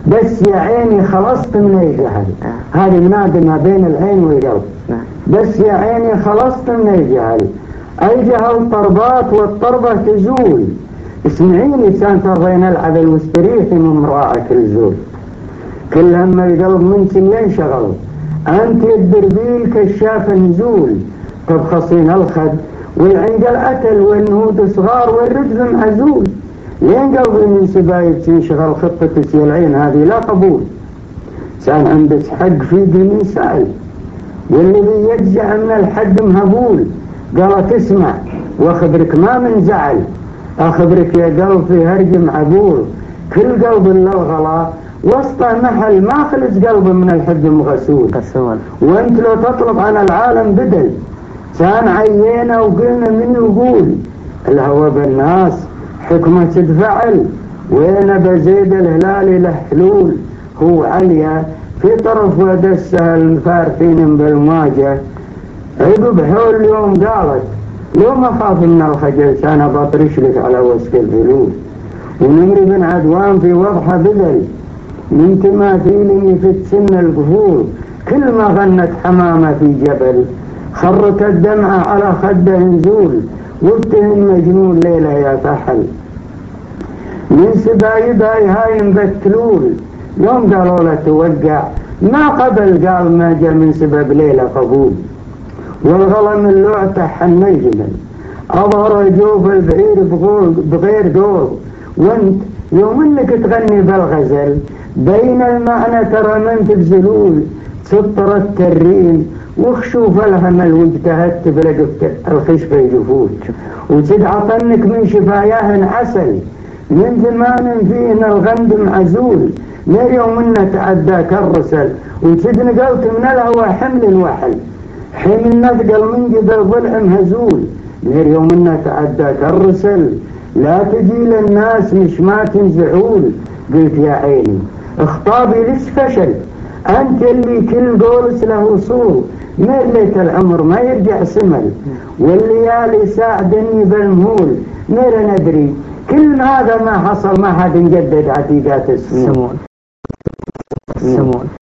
بس يا عيني خلصت من الجهل. هذه منادى ما بين العين والقلب. بس يا عيني خلصت من الجهل، الجهل طربات والطربة تزول. اسمعيني سان ترضين العدل واستريحي من مراعك الزول. كل هم القلب منك ينشغل، أنت الدربيل كشاف نزول. تبخصين الخد والعنقل أتل والنهود صغار والرجز معزول. لين قلبي من سبايب تنشغل خطتك يا العين هذه لا قبول. سان عندك حق في دين سائل، واللي بيجزع من الحق مهبول. قالت اسمع واخبرك ما من زعل، اخبرك يا قلب في هرج معبول. كل قلب الا الغلا وسطه محل، ما خلص قلب من الحب مغسول. وانت لو تطلب عن العالم بدل، كان عينا وقلنا من يقول الهوى بالناس حكمة تتفعل. وين بزيد الهلال له حلول، هو عليا في طرف ودسها الفارتين بالمواجه. عقب حول اليوم قالت لو ما خاف من الخجل كان بطرش لك على وسك الفلول. ونمر بن عدوان في وضحة بذل من تماثيله في السن القفول. كل ما غنت حمامة في جبل خرت الدمعة على خده نزول. وابتهم مجنون ليلة يا فحل من سبايبها هاي مبتلول. يوم قالوا له توقع ما قبل قال ما جاء من سبب ليلة قبول. والغلم اللعتة حن الجمل أظهر جوف البعير بغير دور. وانت يوم انك تغني بالغزل بين المعنى ترى من تبزلول. سطر الترين وخشوف الهمل واجتهدت برقبة الخشبة يجفوت. وتدعى طنك من شفاياه عسل من زمان فينا الغند معزول. من يوم انه تعداك الرسل وتدنقلت من الهوى حمل وحل. حين نثقل من قبل ضلع مهزول. من يوم انه تعداك الرسل لا تجي للناس مش ما تنزعول. قلت يا عيني اخطابي ليش فشل، انت اللي كل قولس له وصول. مليت العمر ما يرجع سمل والليالي ساعدني بالمهول. مير ندري كل هذا ما حصل ما حد نجدد عتيقات السمون.